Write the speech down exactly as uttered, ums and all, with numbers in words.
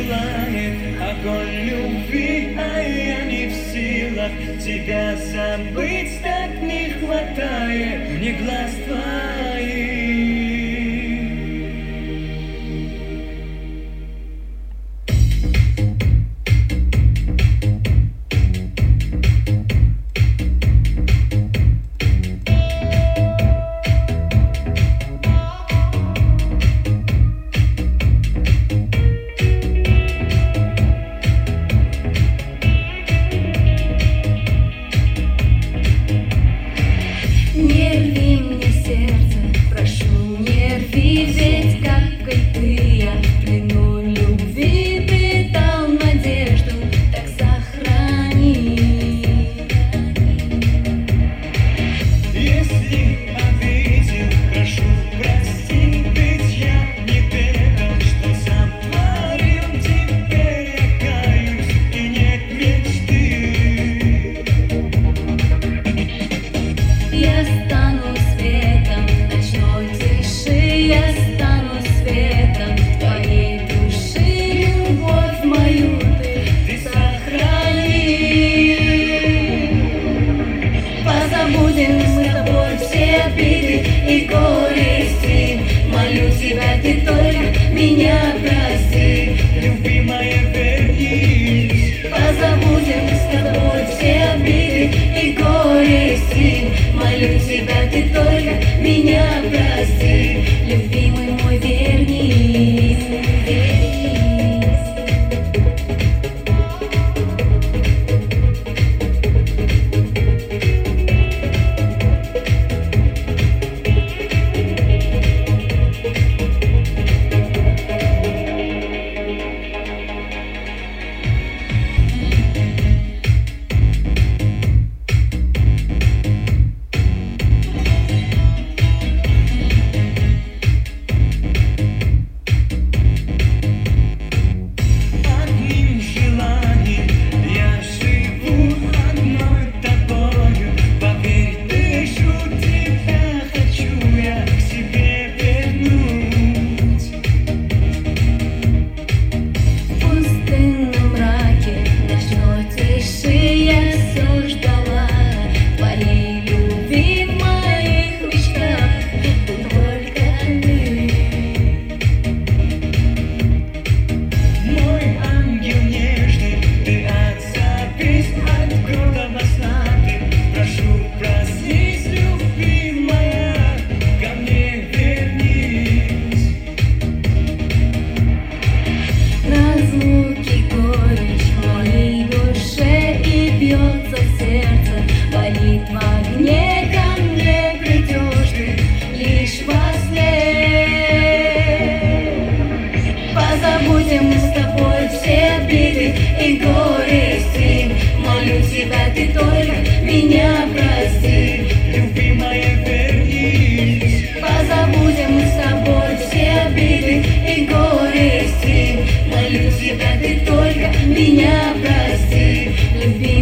пылает огонь любви, а я не в силах тебя забыть, так не хватает мне глаз твоих. Не рви мне сердце, прошу, не рви, ведь как и ты я в плену любви. Ты дал надежду, так сохрани. Если обидел, прошу прости, ведь я не верил, что сам творил. Теперь я каюсь, и нет мечты. Я стану светом ночной тиши, я стану светом твоей души. Любовь мою ты сохрани. Позабудем мы с тобой все обиды и горести. Молю тебя, ты только меня прости. Любимая, вернись. Позабудем с тобой все обиды и горести. Молю тебя, ты только меня прости. Любимый мой, вернись, вернись. Одним желанием я живу, одной тобою. Поверь, дышу тебя, хочу я к себе вернуть. В пустынном мраке ночной тиши я все ждала твоей любви. В моих мечтах только ты. Мой ангел нежный, ты отзовись от гордого сна. Ты, прошу, проснись, любимая, ко мне вернись. Разлуки горечь в моей душе, и бьется сердце, болит в огне. Ко мне придешь ты лишь во сне. Позабудем мы с тобой все обиды и горести. Молю тебя, ты только меня прости. Любимая, вернись. Позабудем мы с тобой все обиды и горести. Молю тебя, ты только меня прости. Люби